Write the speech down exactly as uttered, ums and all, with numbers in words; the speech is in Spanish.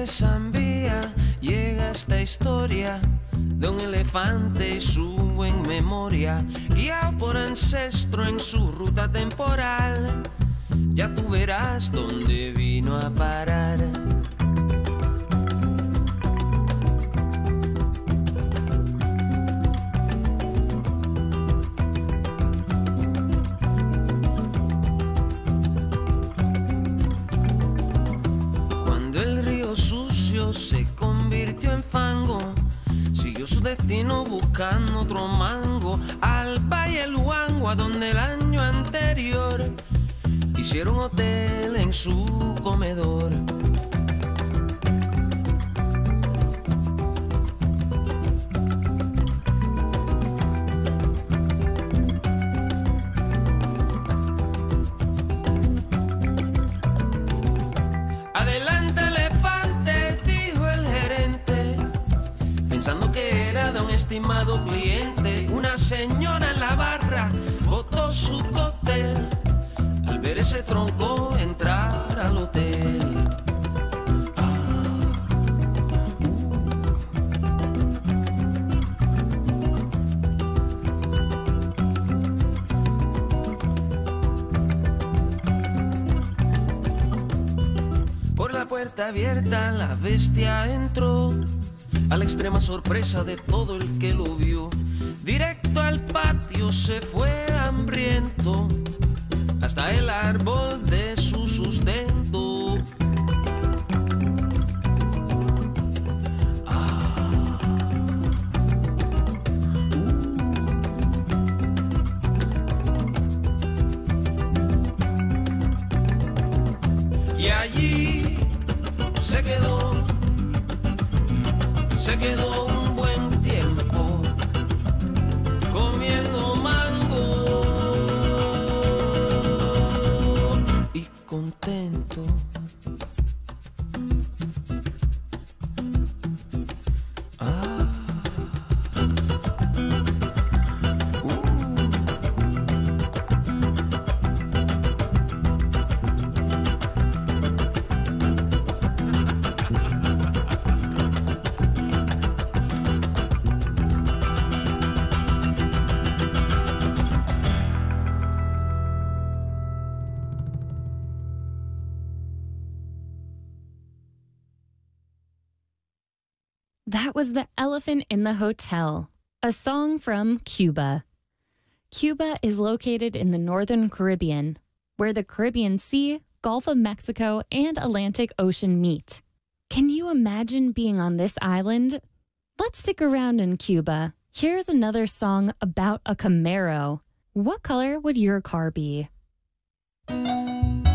Zambia llega esta historia de un elefante y su en memoria, guiado por ancestro en su ruta temporal. Ya tú verás dónde vino a parar. Se convirtió en fango, siguió su destino buscando otro mango, al Valle Luango, a donde el año anterior hicieron hotel en su comedor. Adelante elefante, dijo el gerente, pensando que era de un estimado cliente. Una señora en la barra botó su cóctel al ver ese tronco entrar al hotel. Puerta abierta, la bestia entró, a la extrema sorpresa de todo el que lo vio. Directo al patio se fue hambriento, hasta el árbol de su sustento. Ah. Uh. Y allí se quedó, se quedó un buen tiempo comiendo mango y contento. Ah. That was The Elephant in the Hotel, a song from Cuba. Cuba is located in the northern Caribbean, where the Caribbean Sea, Gulf of Mexico, and Atlantic Ocean meet. Can you imagine being on this island? Let's stick around in Cuba. Here's another song about a Camaro. What color would your car be?